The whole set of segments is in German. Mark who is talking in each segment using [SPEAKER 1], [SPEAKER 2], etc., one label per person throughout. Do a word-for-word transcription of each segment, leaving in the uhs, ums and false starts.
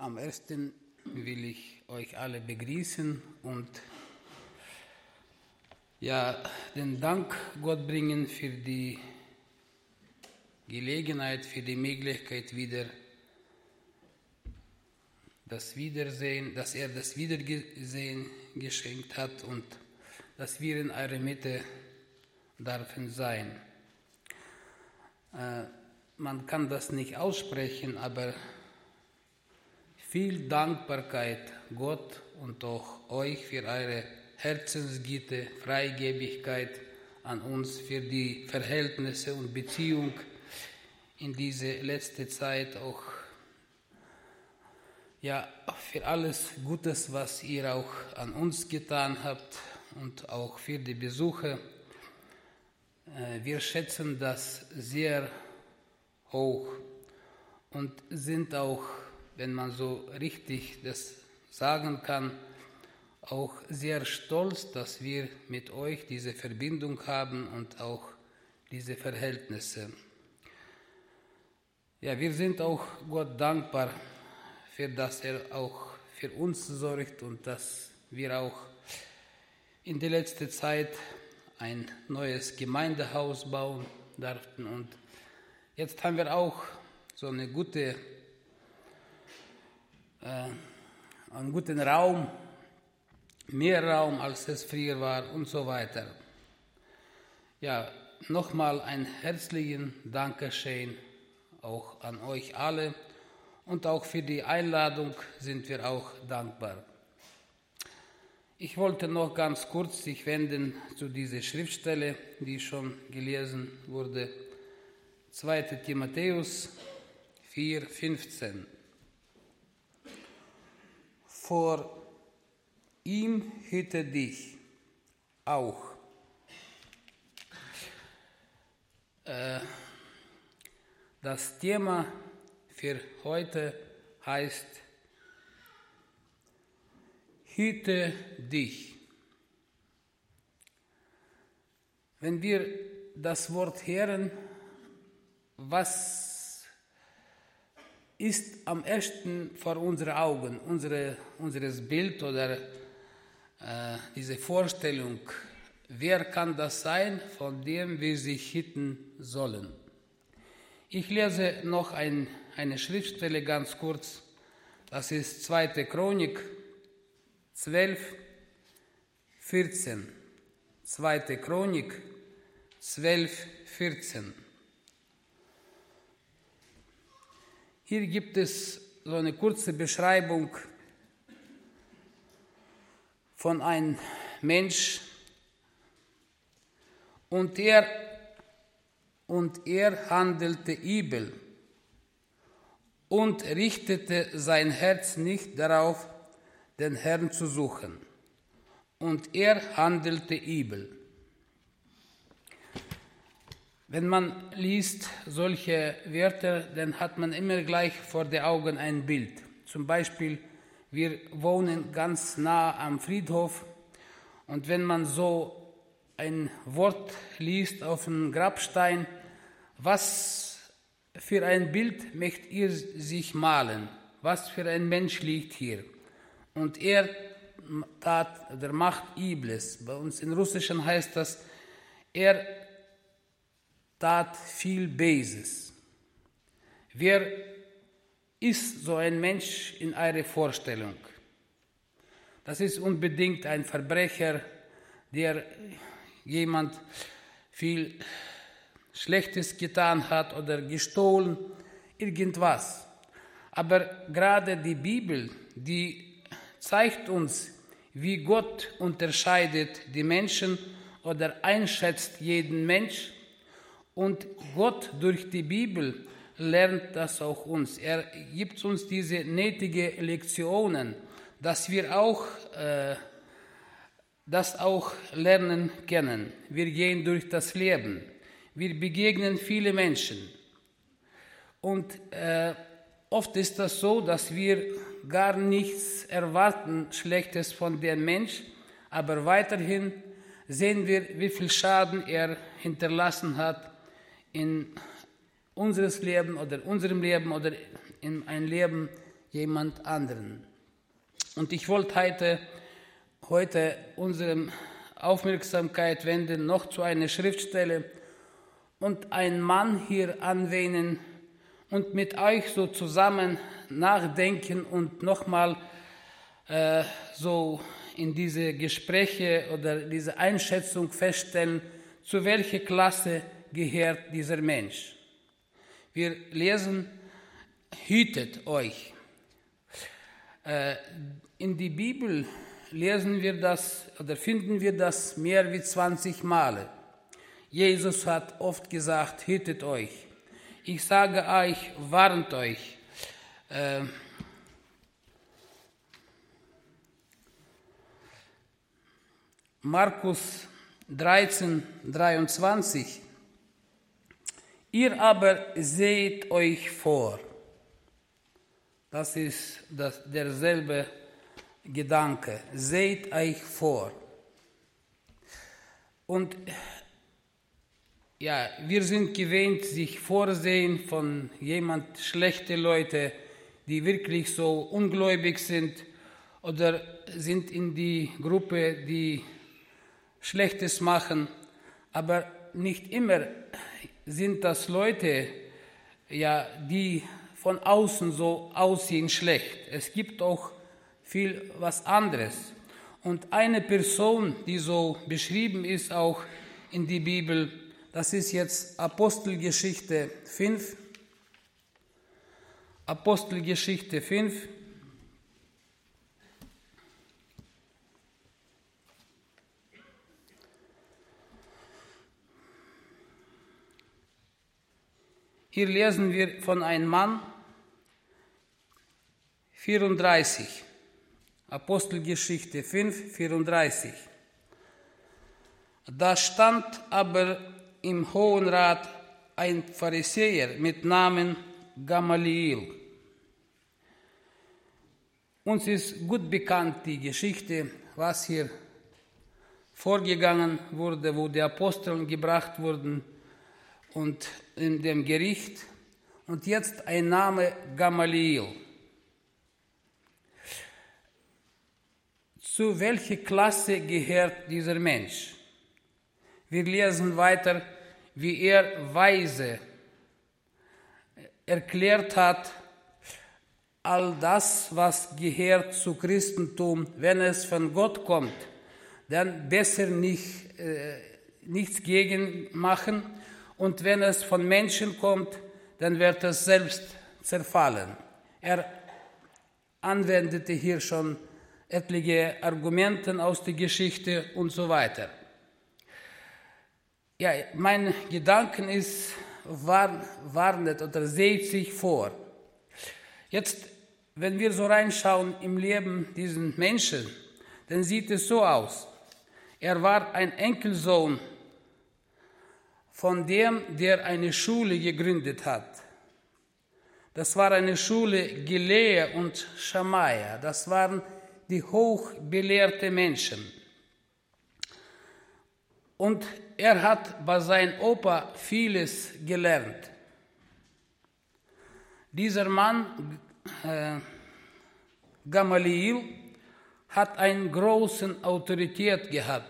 [SPEAKER 1] Am ersten will ich euch alle begrüßen und ja, den Dank Gott bringen für die Gelegenheit, für die Möglichkeit wieder das Wiedersehen, dass er das Wiedersehen geschenkt hat und dass wir in eurer Mitte dürfen sein. Äh, man kann das nicht aussprechen, aber viel Dankbarkeit Gott und auch euch für eure Herzensgüte, Freigebigkeit an uns, für die Verhältnisse und Beziehung in diese letzte Zeit, auch ja, für alles Gutes, was ihr auch an uns getan habt und auch für die Besuche. Wir schätzen das sehr hoch und sind auch, wenn man so richtig das sagen kann, auch sehr stolz, dass wir mit euch diese Verbindung haben und auch diese Verhältnisse. Ja, wir sind auch Gott dankbar, für dass er auch für uns sorgt und dass wir auch in der letzten Zeit ein neues Gemeindehaus bauen durften. Und jetzt haben wir auch so eine gute, äh, einen guten Raum, mehr Raum, als es früher war und so weiter. Ja, nochmal ein herzlichen Dankeschön auch an euch alle und auch für die Einladung sind wir auch dankbar. Ich wollte noch ganz kurz sich wenden zu dieser Schriftstelle, die schon gelesen wurde, zweiter Timotheus vier, fünfzehn. Vor ihm hüte dich auch. Äh, das Thema für heute heißt Hüte dich. Wenn wir das Wort hören, was ist am ersten vor unseren Augen, unsere, unseres Bild oder äh, diese Vorstellung, wer kann das sein, von dem wir sich hüten sollen? Ich lese noch ein, eine Schriftstelle ganz kurz, das ist zweite Chronik zwölf, vierzehn. zweite Chronik zwölf, vierzehn. Hier gibt es so eine kurze Beschreibung von einem Mensch und er, und er handelte übel und richtete sein Herz nicht darauf, den Herrn zu suchen. Und er handelte übel. Wenn man liest solche Wörter, dann hat man immer gleich vor den Augen ein Bild. Zum Beispiel, wir wohnen ganz nah am Friedhof und wenn man so ein Wort liest auf einem Grabstein, was für ein Bild möchtet ihr sich malen? Was für ein Mensch liegt hier? Und er tat oder macht Übles. Bei uns in Russischen heißt das, er tat viel Böses. Wer ist so ein Mensch in eurer Vorstellung? Das ist unbedingt ein Verbrecher, der jemand viel Schlechtes getan hat oder gestohlen, irgendwas. Aber gerade die Bibel, die zeigt uns, wie Gott unterscheidet die Menschen oder einschätzt jeden Mensch. Und Gott durch die Bibel lernt das auch uns. Er gibt uns diese nötige Lektionen, dass wir auch äh, das auch lernen können. Wir gehen durch das Leben. Wir begegnen viele Menschen. Und äh, oft ist das so, dass wir gar nichts erwarten Schlechtes von dem Mensch, aber weiterhin sehen wir, wie viel Schaden er hinterlassen hat in unseres Leben oder unserem Leben oder in ein Leben jemand anderen. Und ich wollte heute, heute unsere Aufmerksamkeit wenden noch zu einer Schriftstelle und einen Mann hier anwählen und mit euch so zusammen nachdenken und nochmal äh, so in diese Gespräche oder diese Einschätzung feststellen, zu welcher Klasse gehört dieser Mensch. Wir lesen, hütet euch. Äh, in die Bibel lesen wir das oder finden wir das mehr wie zwanzig Male. Jesus hat oft gesagt, hütet euch. Ich sage euch, warnt euch. Äh, Markus dreizehn, dreiundzwanzig. Ihr aber seht euch vor. Das ist das, derselbe Gedanke. Seht euch vor. Und ja, wir sind gewöhnt, sich vorsehen von jemand, schlechte Leute, die wirklich so ungläubig sind oder sind in die Gruppe, die Schlechtes machen, aber nicht immer sind das Leute, ja, die von außen so aussehen schlecht. Es gibt auch viel was anderes. Und eine Person, die so beschrieben ist auch in die Bibel, das ist jetzt Apostelgeschichte fünf. Apostelgeschichte fünf. Hier lesen wir von einem Mann, vierunddreißig. Apostelgeschichte fünf, vierunddreißig. Da stand aber im Hohen Rat ein Pharisäer mit Namen Gamaliel. Uns ist gut bekannt die Geschichte, was hier vorgegangen wurde, wo die Apostel gebracht wurden und in dem Gericht. Und jetzt ein Name Gamaliel. Zu welcher Klasse gehört dieser Mensch? Wir lesen weiter, wie er weise erklärt hat, all das, was gehört zu Christentum, wenn es von Gott kommt, dann besser nicht, äh, nichts gegen machen. Und wenn es von Menschen kommt, dann wird es selbst zerfallen. Er anwendete hier schon etliche Argumente aus der Geschichte und so weiter. Ja, mein Gedanke ist, warnet oder seht sich vor. Jetzt, wenn wir so reinschauen im Leben dieses Menschen, dann sieht es so aus. Er war ein Enkelsohn von dem, der eine Schule gegründet hat. Das war eine Schule Gilea und Schamaia. Das waren die hochbelehrten Menschen. Und er hat bei seinem Opa vieles gelernt. Dieser Mann, äh, Gamaliel, hat eine große Autorität gehabt.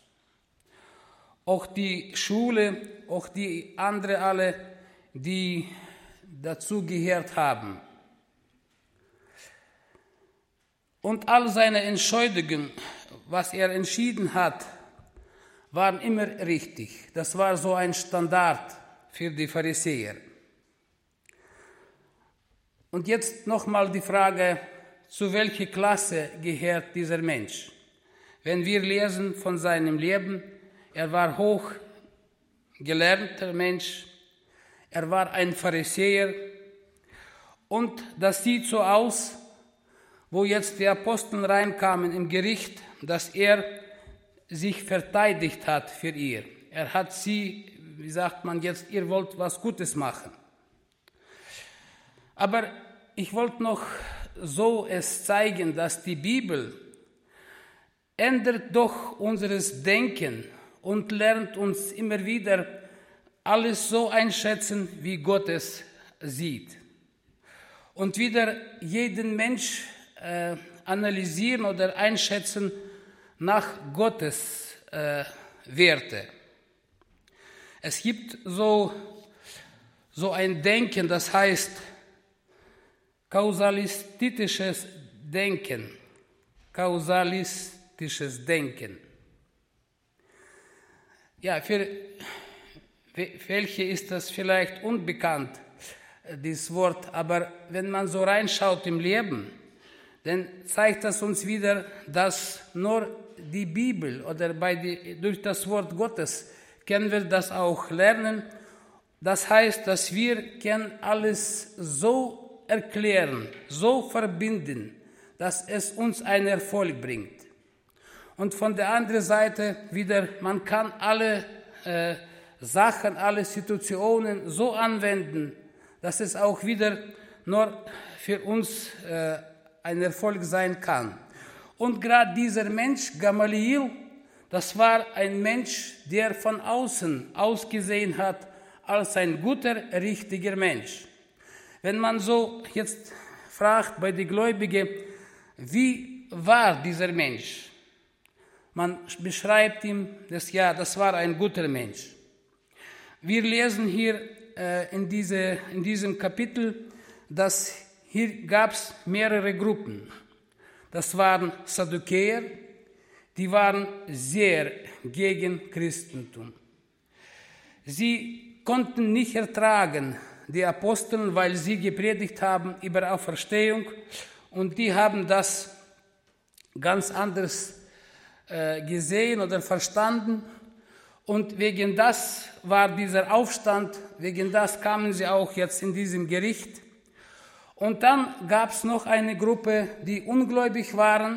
[SPEAKER 1] Auch die Schule, auch die anderen alle, die dazu gehört haben. Und all seine Entscheidungen, was er entschieden hat, waren immer richtig. Das war so ein Standard für die Pharisäer. Und jetzt nochmal die Frage, zu welcher Klasse gehört dieser Mensch? Wenn wir lesen von seinem Leben, er war hochgelernter Mensch, er war ein Pharisäer und das sieht so aus, wo jetzt die Apostel reinkamen im Gericht, dass er sich verteidigt hat für ihr. Er hat sie, wie sagt man jetzt, ihr wollt was Gutes machen. Aber ich wollte noch so es zeigen, dass die Bibel ändert doch unseres Denken und lernt uns immer wieder alles so einschätzen, wie Gott es sieht. und wieder jeden Mensch äh, analysieren oder einschätzen nach Gottes äh, Werte. Es gibt so, so ein Denken, das heißt kausalistisches Denken. Kausalistisches Denken. Ja, für welche ist das vielleicht unbekannt, dieses Wort, aber wenn man so reinschaut im Leben, dann zeigt das uns wieder, dass nur die Bibel oder bei die, durch das Wort Gottes können wir das auch lernen. Das heißt, dass wir können alles so erklären, so verbinden, dass es uns einen Erfolg bringt. Und von der anderen Seite wieder, man kann alle äh, Sachen, alle Situationen so anwenden, dass es auch wieder nur für uns äh, ein Erfolg sein kann. Und gerade dieser Mensch, Gamaliel, das war ein Mensch, der von außen ausgesehen hat als ein guter, richtiger Mensch. Wenn man so jetzt fragt bei den Gläubigen, wie war dieser Mensch? Man beschreibt ihm, dass ja, das war ein guter Mensch. Wir lesen hier äh, in, diese, in diesem Kapitel, dass hier gab es mehrere Gruppen. Das waren Saddukäer, die waren sehr gegen Christentum. Sie konnten nicht ertragen, die Apostel, weil sie gepredigt haben über Auferstehung, und die haben das ganz anders äh, gesehen oder verstanden. Und wegen das war dieser Aufstand, wegen das kamen sie auch jetzt in diesem Gericht. Und dann gab es noch eine Gruppe, die ungläubig waren.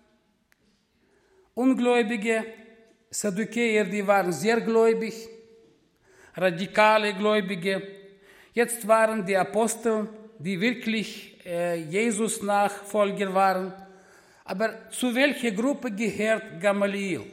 [SPEAKER 1] Ungläubige Saddukäer, die waren sehr gläubig, radikale Gläubige. Jetzt waren die Apostel, die wirklich äh, Jesus Nachfolger waren. Aber zu welcher Gruppe gehört Gamaliel?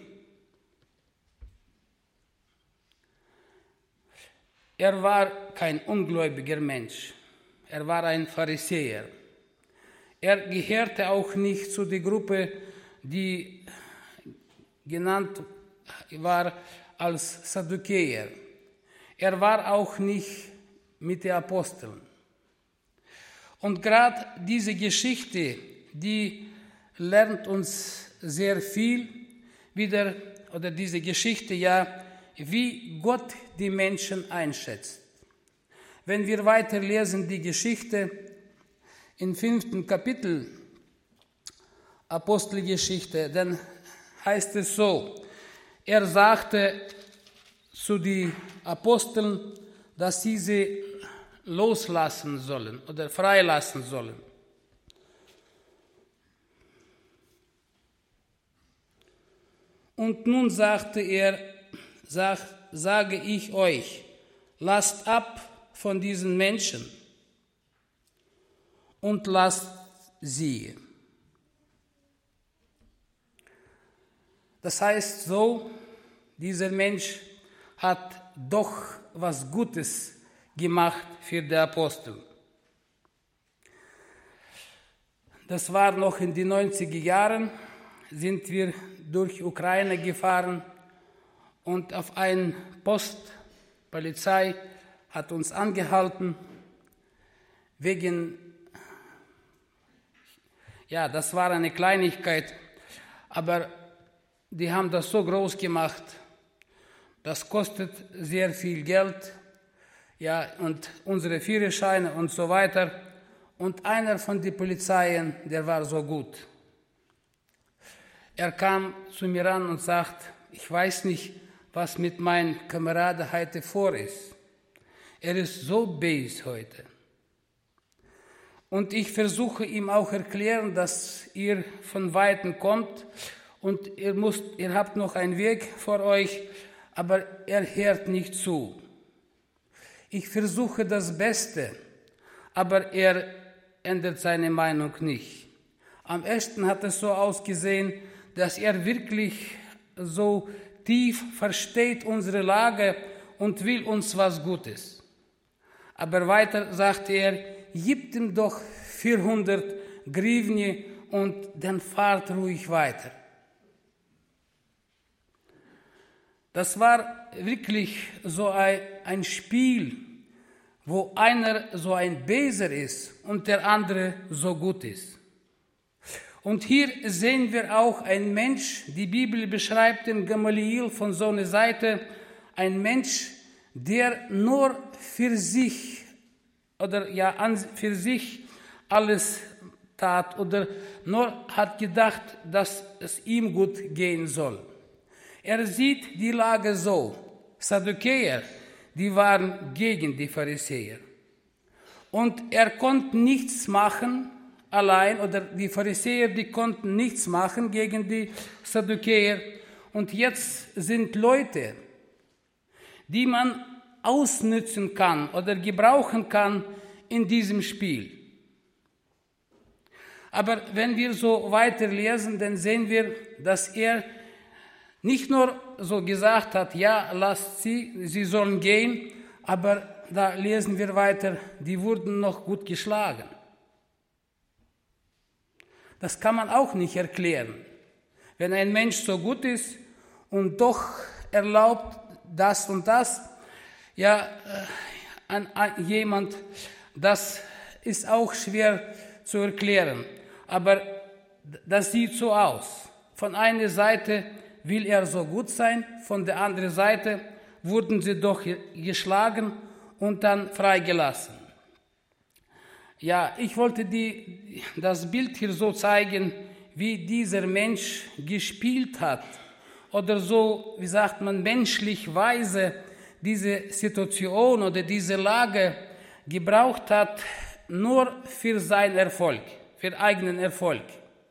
[SPEAKER 1] Er war kein ungläubiger Mensch. Er war ein Pharisäer. Er gehörte auch nicht zu der Gruppe, die genannt war als Saddukäer. Er war auch nicht mit den Aposteln. Und gerade diese Geschichte, die lernt uns sehr viel wieder, oder diese Geschichte ja, wie Gott die Menschen einschätzt. Wenn wir weiterlesen die Geschichte im fünften Kapitel Apostelgeschichte, dann heißt es so, er sagte zu den Aposteln, dass sie sie loslassen sollen oder freilassen sollen. Und nun sagte er, sag, sage ich euch, lasst ab von diesen Menschen und lasst sie. Das heißt so, dieser Mensch hat doch was Gutes gemacht für die Apostel. Das war noch in den neunziger Jahren, sind wir durch Ukraine gefahren und auf einen Post, Polizei hat uns angehalten, wegen, ja, das war eine Kleinigkeit, aber die haben das so groß gemacht, das kostet sehr viel Geld, ja, und unsere Führerscheine und so weiter. Und einer von den Polizeien, der war so gut. Er kam zu mir ran und sagt, ich weiß nicht, was mit meinem Kameraden heute vor ist. Er ist so böse heute. Und ich versuche ihm auch erklären, dass ihr von Weitem kommt und ihr, müsst, ihr habt noch einen Weg vor euch, aber er hört nicht zu. Ich versuche das Beste, aber er ändert seine Meinung nicht. Am ersten hat es so ausgesehen, dass er wirklich so tief versteht unsere Lage und will uns was Gutes. Aber weiter sagte er, gib ihm doch vierhundert Grivni und dann fahrt ruhig weiter. Das war wirklich so ein, ein Spiel, wo einer so ein Beser ist und der andere so gut ist. Und hier sehen wir auch einen Mensch, die Bibel beschreibt den Gamaliel von so einer Seite, ein Mensch, der nur für sich oder ja an, für sich alles tat oder nur hat gedacht, dass es ihm gut gehen soll. Er sieht die Lage so. Saddukäer, die waren gegen die Pharisäer. Und er konnte nichts machen allein, oder die Pharisäer, die konnten nichts machen gegen die Saddukäer. Und jetzt sind Leute, die man ausnützen kann oder gebrauchen kann in diesem Spiel. Aber wenn wir so weiterlesen, dann sehen wir, dass er nicht nur so gesagt hat, ja, lasst sie, sie sollen gehen, aber da lesen wir weiter, die wurden noch gut geschlagen. Das kann man auch nicht erklären. Wenn ein Mensch so gut ist und doch erlaubt das und das, ja, an, an jemand, das ist auch schwer zu erklären. Aber das sieht so aus. Von einer Seite will er so gut sein, von der anderen Seite wurden sie doch geschlagen und dann freigelassen. Ja, ich wollte die, das Bild hier so zeigen, wie dieser Mensch gespielt hat oder so, wie sagt man, menschlichweise diese Situation oder diese Lage gebraucht hat, nur für seinen Erfolg, für eigenen Erfolg.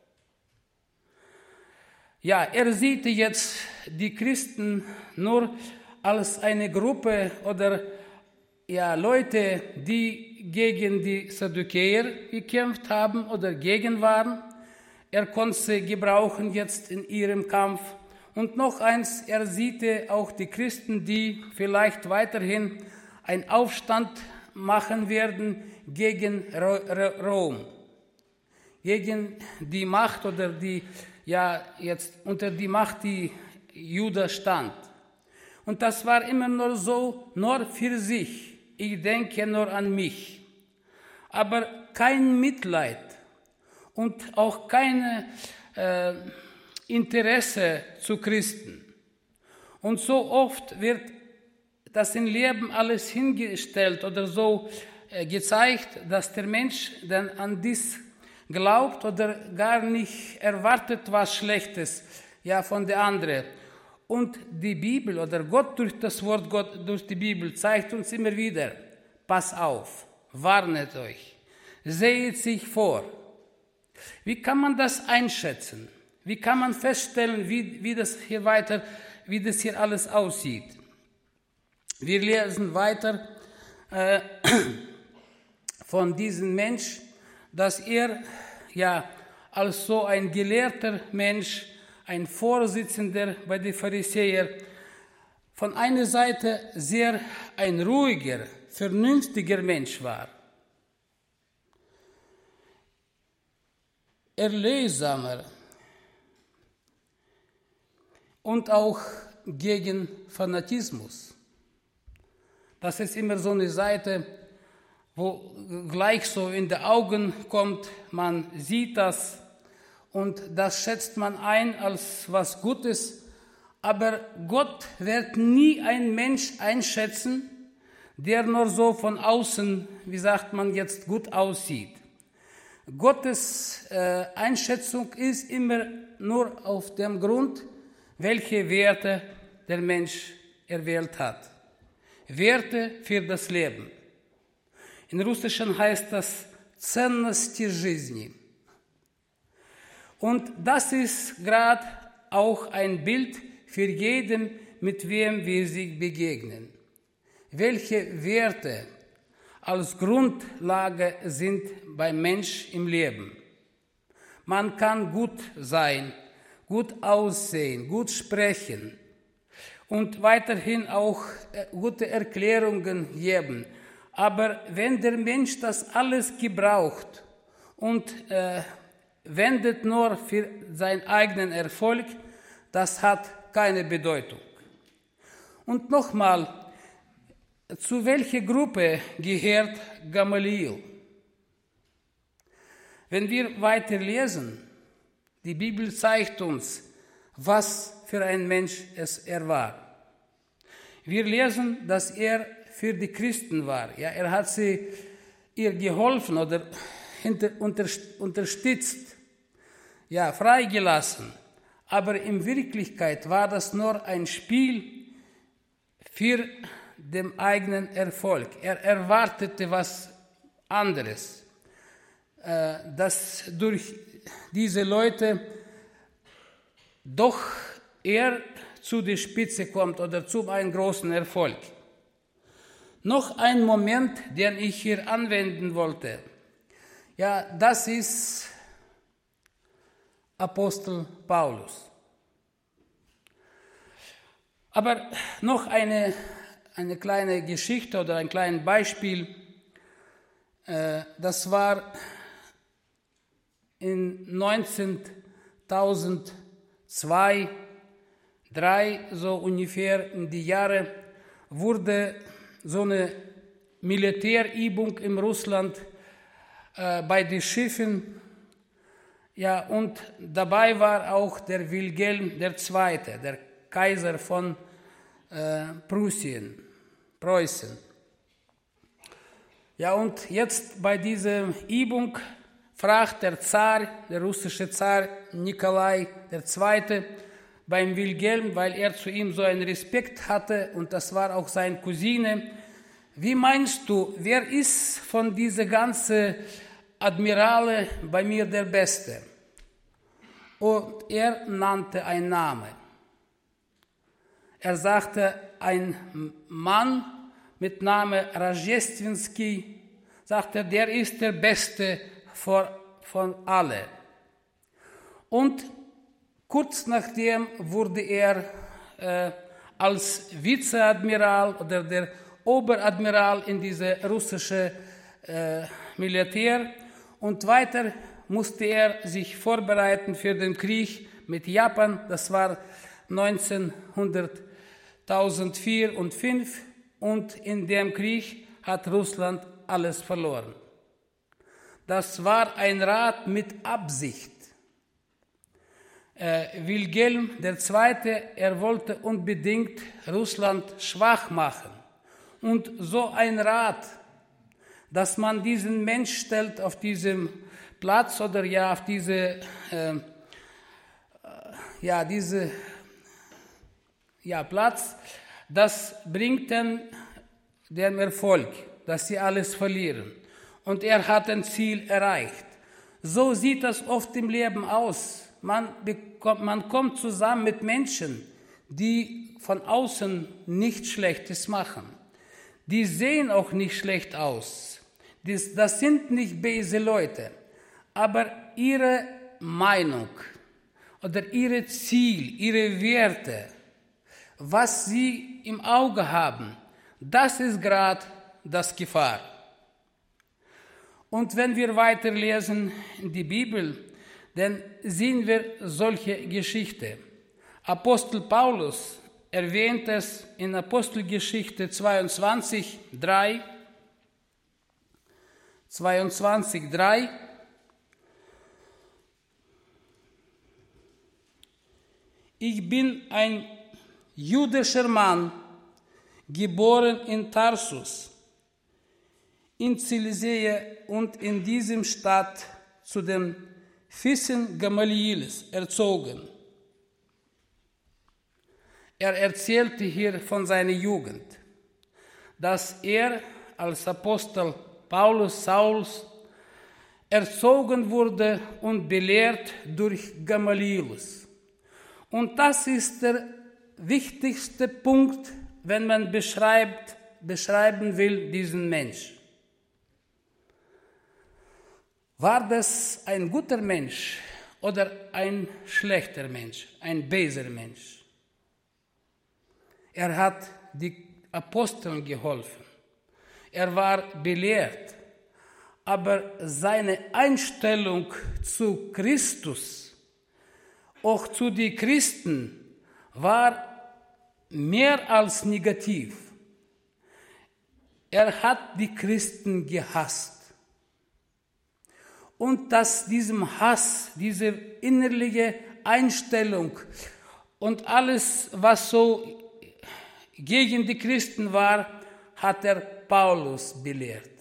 [SPEAKER 1] Ja, er sieht jetzt die Christen nur als eine Gruppe oder ja, Leute, die gegen die Saddukäer gekämpft haben oder gegen waren. Er konnte sie gebrauchen jetzt in ihrem Kampf. Und noch eins, er sieht auch die Christen, die vielleicht weiterhin einen Aufstand machen werden gegen Rom, gegen die Macht oder die, ja, jetzt unter die Macht, die Juda stand. Und das war immer nur so, nur für sich. Ich denke nur an mich. Aber kein Mitleid und auch kein äh, Interesse zu Christen. Und so oft wird das im Leben alles hingestellt oder so äh, gezeigt, dass der Mensch dann an dies glaubt oder gar nicht erwartet was Schlechtes, ja, von der anderen. Und die Bibel oder Gott durch das Wort Gott, durch die Bibel zeigt uns immer wieder, pass auf, warnet euch, seht sich vor. Wie kann man das einschätzen? Wie kann man feststellen, wie, wie das hier weiter, wie das hier alles aussieht? Wir lesen weiter äh, von diesem Mensch, dass er ja als so ein gelehrter Mensch, ein Vorsitzender bei den Pharisäern, von einer Seite sehr ein ruhiger, vernünftiger Mensch war. Erlösamer und auch gegen Fanatismus. Das ist immer so eine Seite, wo gleich so in die Augen kommt, man sieht das und das schätzt man ein als was Gutes, aber Gott wird nie einen Mensch einschätzen, der nur so von außen, wie sagt man jetzt, gut aussieht. Gottes äh, Einschätzung ist immer nur auf dem Grund, welche Werte der Mensch erwählt hat. Werte für das Leben. In Russischen heißt das «ценности жизни». Und das ist gerade auch ein Bild für jeden, mit wem wir sich begegnen. Welche Werte als Grundlage sind beim Mensch im Leben? Man kann gut sein, gut aussehen, gut sprechen und weiterhin auch gute Erklärungen geben. Aber wenn der Mensch das alles gebraucht und äh, wendet nur für seinen eigenen Erfolg, das hat keine Bedeutung. Und nochmal, zu welcher Gruppe gehört Gamaliel? Wenn wir weiter lesen, die Bibel zeigt uns, was für ein Mensch es er war. Wir lesen, dass er für die Christen war. Ja, er hat sie ihr geholfen oder hinter, unter, unterstützt, ja, freigelassen. Aber in Wirklichkeit war das nur ein Spiel für den eigenen Erfolg. Er erwartete was anderes, äh, dass durch diese Leute doch er zu der Spitze kommt oder zu einem großen Erfolg. Noch ein Moment, den ich hier anwenden wollte. Ja, das ist Apostel Paulus. Aber noch eine, eine kleine Geschichte oder ein kleines Beispiel. Äh, das war in neunzehnhundertzwei, drei so ungefähr in die Jahre, wurde so eine Militärübung in Russland äh, bei den Schiffen. Ja, und dabei war auch der Wilhelm der Zweite, der Kaiser von äh, Preußen, Preußen. Ja, und jetzt bei dieser Übung fragt der Zar, der russische Zar Nikolai der Zweite, beim Wilhelm, weil er zu ihm so einen Respekt hatte und das war auch seine Cousine. Wie meinst du, wer ist von diesen ganzen Admirale bei mir der Beste? Und er nannte einen Namen. Er sagte, ein Mann mit Namen Rajestwinski, sagte, der ist der Beste von, von allen. Und kurz nachdem wurde er äh, als Vizeadmiral oder der Oberadmiral in diese russische äh, Militär und weiter musste er sich vorbereiten für den Krieg mit Japan. Das war neunzehnhunderttausendvier und fünf und in dem Krieg hat Russland alles verloren. Das war ein Rat mit Absicht. Äh, Wilhelm der Zweite, er wollte unbedingt Russland schwach machen. Und so ein Rat, dass man diesen Mensch stellt auf diesem Platz oder ja auf diese, äh, ja, diese ja, Platz, das bringt dann den Erfolg, dass sie alles verlieren. Und er hat ein Ziel erreicht. So sieht das oft im Leben aus. Man, bekommt, man kommt zusammen mit Menschen, die von außen nichts Schlechtes machen. Die sehen auch nicht schlecht aus. Das, das sind nicht böse Leute. Aber ihre Meinung oder ihre Ziel, ihre Werte, was sie im Auge haben, das ist gerade das Gefahr. Und wenn wir weiterlesen in die Bibel, dann sehen wir solche Geschichte. Apostel Paulus erwähnt es in Apostelgeschichte zweiundzwanzig, drei. zweiundzwanzig, drei. Ich bin ein jüdischer Mann, geboren in Tarsus, in Cilicia und in diesem Stadt zu den Füßen Gamalieles erzogen. Er erzählte hier von seiner Jugend, dass er als Apostel Paulus Saulus erzogen wurde und belehrt durch Gamalielus. Und das ist der wichtigste Punkt, wenn man beschreibt, beschreiben will, diesen Mensch. War das ein guter Mensch oder ein schlechter Mensch, ein böser Mensch? Er hat die Aposteln geholfen. er war belehrt, aber seine Einstellung zu Christus, auch zu den Christen, war mehr als negativ. Er hat die Christen gehasst. Und dass diesem Hass, diese innerliche Einstellung und alles, was so gegen die Christen war, hat er Paulus belehrt.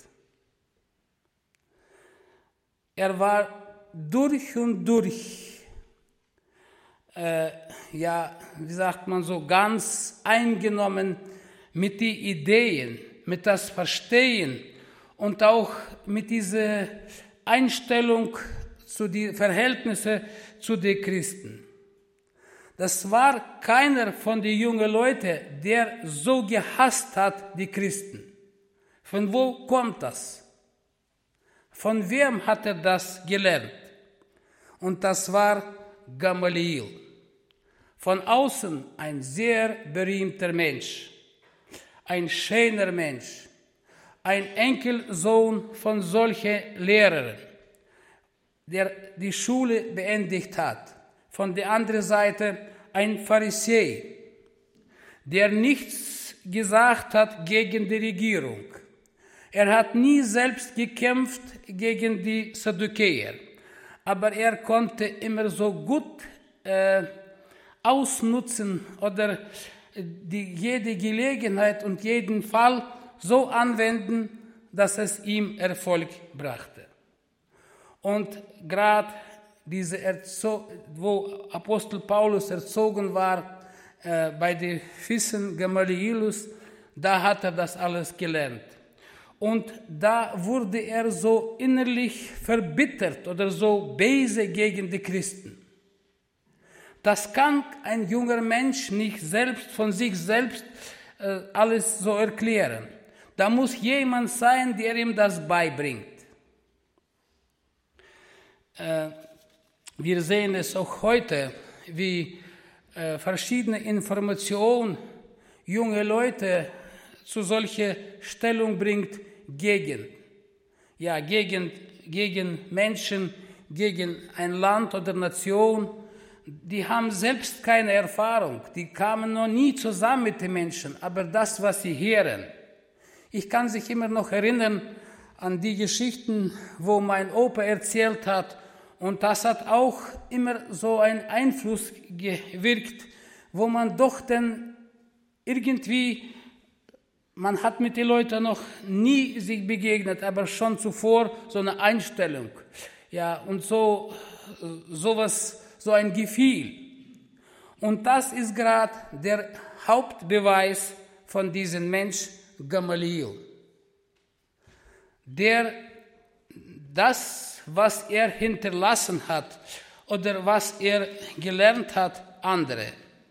[SPEAKER 1] Er war durch und durch, äh, ja, wie sagt man so, ganz eingenommen mit den Ideen, mit das Verstehen und auch mit dieser Einstellung zu den Verhältnissen zu den Christen. Das war keiner von den jungen Leuten, der so gehasst hat, die Christen. Von wo kommt das? Von wem hat er das gelernt? Und das war Gamaliel. Von außen ein sehr berühmter Mensch, ein schöner Mensch, ein Enkelsohn von solchen Lehrern, der die Schule beendigt hat. Von der anderen Seite ein Pharisäer, der nichts gesagt hat gegen die Regierung. Er hat nie selbst gekämpft gegen die Saddukäer, aber er konnte immer so gut äh, ausnutzen oder die, jede Gelegenheit und jeden Fall so anwenden, dass es ihm Erfolg brachte. Und gerade diese, Erzo- wo Apostel Paulus erzogen war, äh, bei den Füßen Gamalielus, da hat er das alles gelernt. Und da wurde er so innerlich verbittert oder so böse gegen die Christen. Das kann ein junger Mensch nicht selbst von sich selbst äh, alles so erklären. Da muss jemand sein, der ihm das beibringt. Äh, wir sehen es auch heute, wie äh, verschiedene Informationen junge Leute zu solcher Stellung bringt gegen, ja, gegen, gegen Menschen, gegen ein Land oder Nation. Die haben selbst keine Erfahrung, die kamen noch nie zusammen mit den Menschen, aber das, was sie hören. Ich kann sich immer noch erinnern an die Geschichten, wo mein Opa erzählt hat, und das hat auch immer so einen Einfluss gewirkt, wo man doch dann irgendwie, man hat mit den Leuten noch nie sich begegnet, aber schon zuvor so eine Einstellung, ja, und so sowas, so ein Gefühl. Und das ist gerade der Hauptbeweis von diesem Mensch Gamaliel, der das, was er hinterlassen hat oder was er gelernt hat, andere.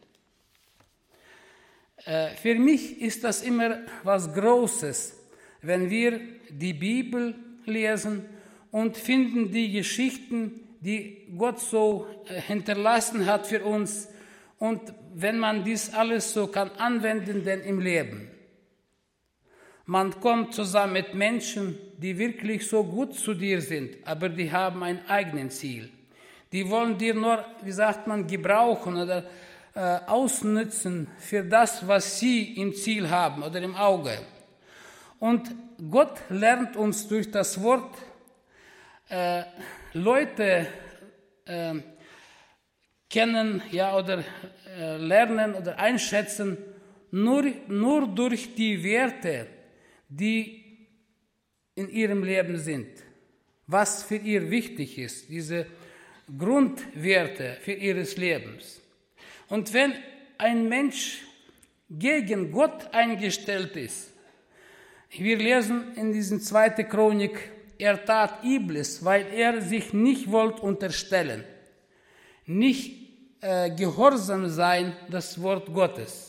[SPEAKER 1] Äh, für mich ist das immer was Großes, wenn wir die Bibel lesen und finden die Geschichten, die Gott so äh, hinterlassen hat für uns, und wenn man dies alles so kann anwenden denn im Leben. Man kommt zusammen mit Menschen, die wirklich so gut zu dir sind, aber die haben ein eigenes Ziel. Die wollen dir nur, wie sagt man, gebrauchen oder äh, ausnutzen für das, was sie im Ziel haben oder im Auge. Und Gott lernt uns durch das Wort äh, Leute äh, kennen, ja, oder äh, lernen oder einschätzen, nur, nur durch die Werte, die in ihrem Leben sind, was für ihr wichtig ist, diese Grundwerte für ihres Lebens. Und wenn ein Mensch gegen Gott eingestellt ist, wir lesen in diesem zweiten Chronik, er tat Übles, weil er sich nicht wollte unterstellen, nicht äh, gehorsam sein, das Wort Gottes.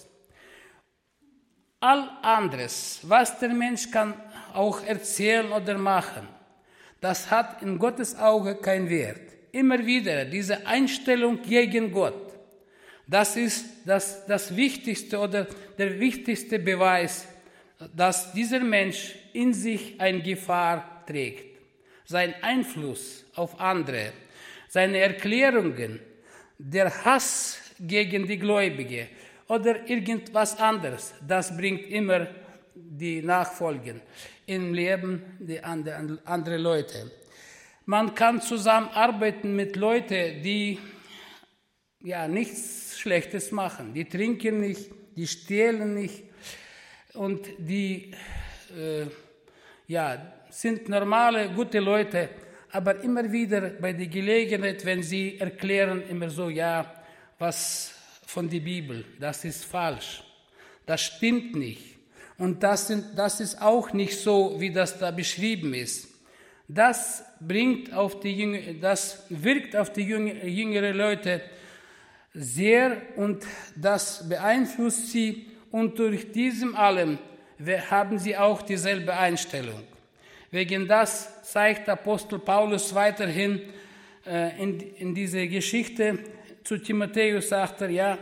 [SPEAKER 1] All anderes, was der Mensch kann auch erzählen oder machen, das hat in Gottes Auge keinen Wert. Immer wieder diese Einstellung gegen Gott, das ist das, das Wichtigste oder der wichtigste Beweis, dass dieser Mensch in sich eine Gefahr trägt. Sein Einfluss auf andere, seine Erklärungen, der Hass gegen die Gläubige oder irgendwas anderes, das bringt immer die Nachfolgen im Leben der anderen Leute. Man kann zusammenarbeiten mit Leuten, die ja nichts Schlechtes machen. Die trinken nicht, die stehlen nicht und die äh, ja, sind normale, gute Leute, aber immer wieder bei der Gelegenheit, wenn sie erklären, immer so, ja, was von der Bibel, das ist falsch, das stimmt nicht. Und das, sind, das ist auch nicht so, wie das da beschrieben ist. Das bringt auf die Jünger, das wirkt auf die jüngere, jüngere Leute sehr und das beeinflusst sie und durch diesem allem haben sie auch dieselbe Einstellung. Wegen das zeigt Apostel Paulus weiterhin äh, in, in dieser Geschichte zu Timotheus, sagt er, ja,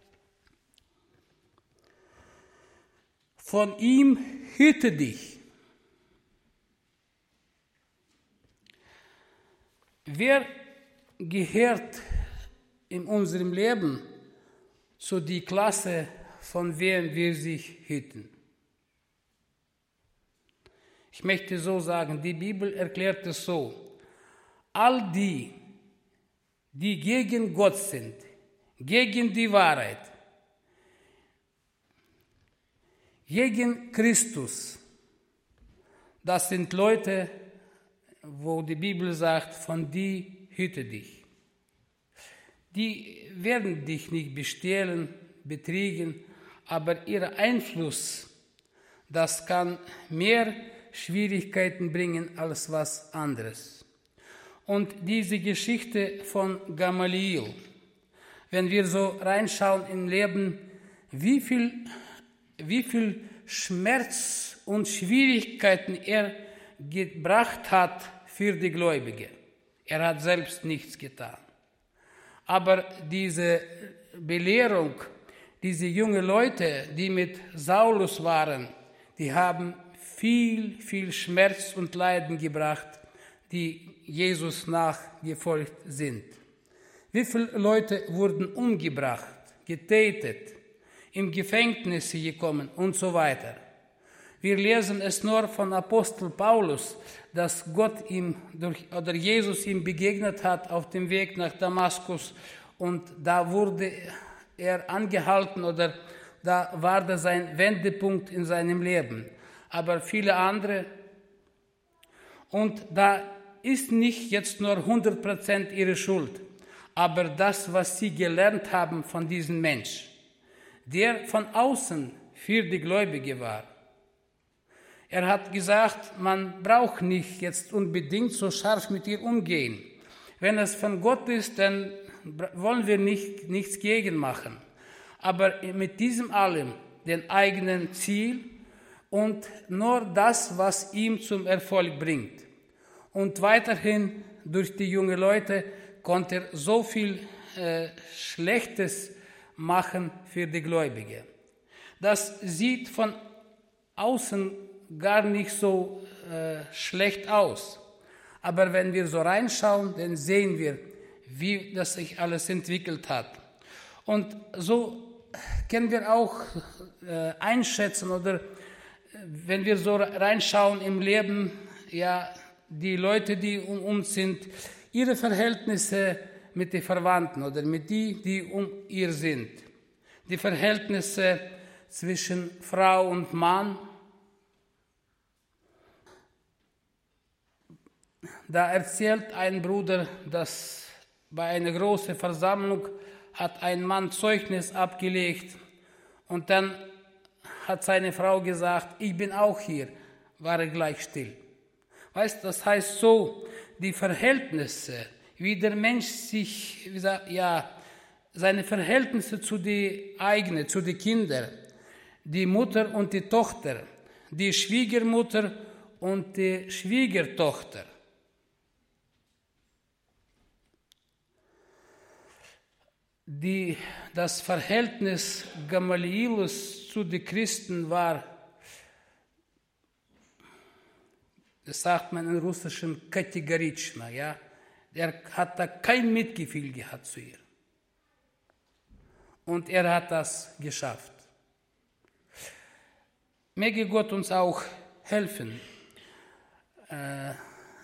[SPEAKER 1] von ihm hüte dich. Wer gehört in unserem Leben zu der Klasse, von wem wir sich hüten? Ich möchte so sagen, die Bibel erklärt es so, all die, die gegen Gott sind, gegen die Wahrheit, gegen Christus, das sind Leute, wo die Bibel sagt, von die hüte dich. Die werden dich nicht bestehlen, betrügen, aber ihr Einfluss, das kann mehr Schwierigkeiten bringen als was anderes. Und diese Geschichte von Gamaliel, wenn wir so reinschauen im Leben, wie viel, wie viel Schmerz und Schwierigkeiten er gebracht hat für die Gläubige. Er hat selbst nichts getan. Aber diese Belehrung, diese jungen Leute, die mit Saulus waren, die haben viel, viel Schmerz und Leiden gebracht, die Jesus nachgefolgt sind. Wie viele Leute wurden umgebracht, getötet, im Gefängnis gekommen und so weiter. Wir lesen es nur von Apostel Paulus, dass Gott ihm durch, oder Jesus ihm begegnet hat auf dem Weg nach Damaskus und da wurde er angehalten oder da war das sein Wendepunkt in seinem Leben. Aber viele andere, und da ist nicht jetzt nur hundert Prozent ihre Schuld, aber das, was sie gelernt haben von diesem Mensch, der von außen für die Gläubige war. Er hat gesagt, man braucht nicht jetzt unbedingt so scharf mit ihr umgehen. Wenn es von Gott ist, dann wollen wir nicht, nichts gegen machen. Aber mit diesem allem den eigenen Ziel und nur das, was ihm zum Erfolg bringt. Und weiterhin durch die jungen Leute konnte er so viel äh, Schlechtes machen für die Gläubige. Das sieht von außen gar nicht so äh, schlecht aus. Aber wenn wir so reinschauen, dann sehen wir, wie das sich alles entwickelt hat. Und so können wir auch äh, einschätzen oder wenn wir so reinschauen im Leben, ja, die Leute, die um uns sind, ihre Verhältnisse mit den Verwandten oder mit die, die um ihr sind. Die Verhältnisse zwischen Frau und Mann. Da erzählt ein Bruder, dass bei einer großen Versammlung hat ein Mann Zeugnis abgelegt und dann hat seine Frau gesagt, ich bin auch hier, war er gleich still. Weißt, das heißt so, die Verhältnisse, wie der Mensch sich, wie gesagt, ja, seine Verhältnisse zu den eigenen, zu den Kindern, die Mutter und die Tochter, die Schwiegermutter und die Schwiegertochter. Die, das Verhältnis Gamaliels zu den Christen war das sagt man in Russischen, kategorischna, ja. Er hat da kein Mitgefühl gehabt zu ihr. Und er hat das geschafft. Möge Gott uns auch helfen, äh,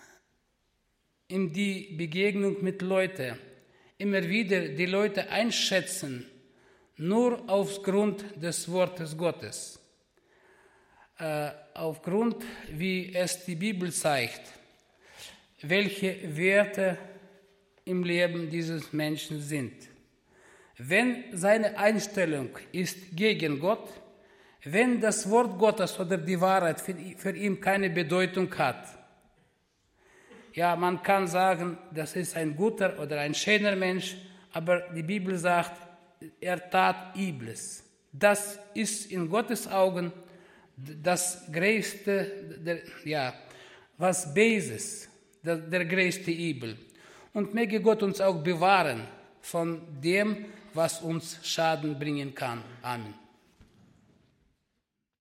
[SPEAKER 1] in die Begegnung mit Leuten, immer wieder die Leute einschätzen, nur aufgrund des Wortes Gottes. Äh, aufgrund, wie es die Bibel zeigt, welche Werte im Leben dieses Menschen sind. Wenn seine Einstellung ist gegen Gott, wenn das Wort Gottes oder die Wahrheit für, für ihn keine Bedeutung hat, ja, man kann sagen, das ist ein guter oder ein schöner Mensch, aber die Bibel sagt, er tat Übles. Das ist in Gottes Augen das größte, der, ja, was Böses, der, der größte Übel. Und möge Gott uns auch bewahren von dem, was uns Schaden bringen kann. Amen.